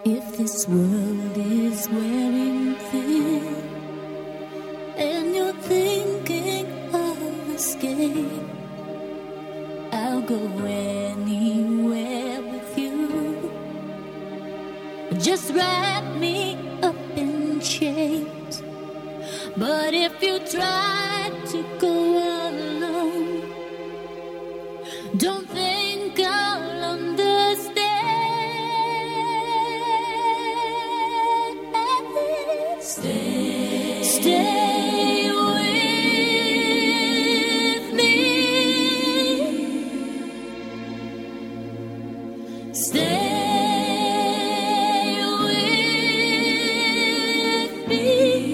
If this world is wearing thin and you're thinking of escape, I'll go anywhere with you. Just wrap me up in chains. But if you try to go alone, don't think I'll understand. Stay with me. Stay with me.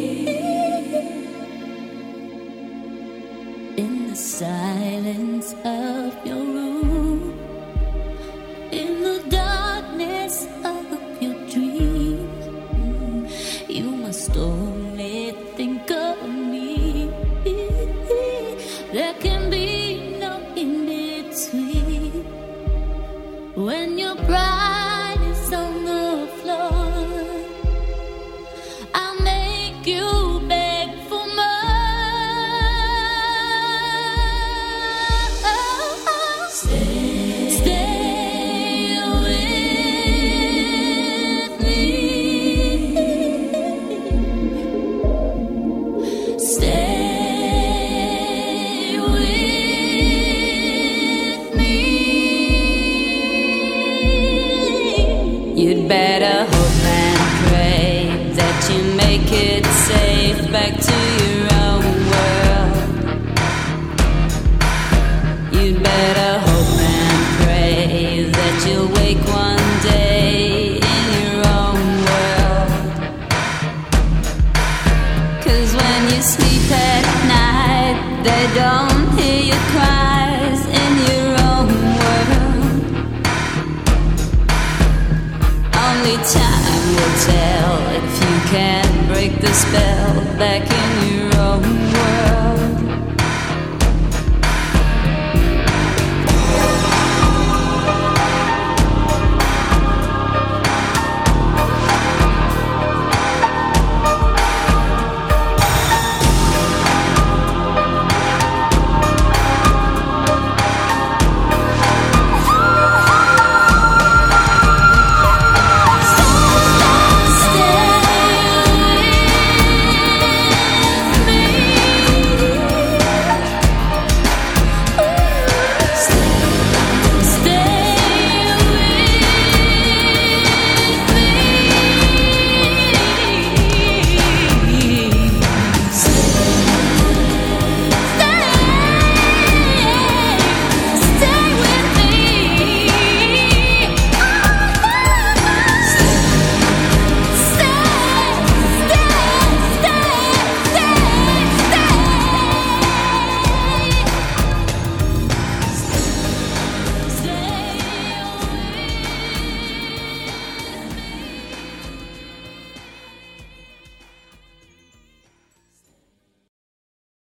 In the silence of your room, in the darkness of your dream, you must only think of me. There can be no in between. When your pride is on the floor, I'll make you beg for more. Stay with me. Stay with me. You'd better hope and pray that you make it safe back to your own world. You'd better hope and pray that you'll wake one day in your own world. 'Cause when you sleep at night, they don't hear your cries in your own world. Only time will tell if you can break the spell back in your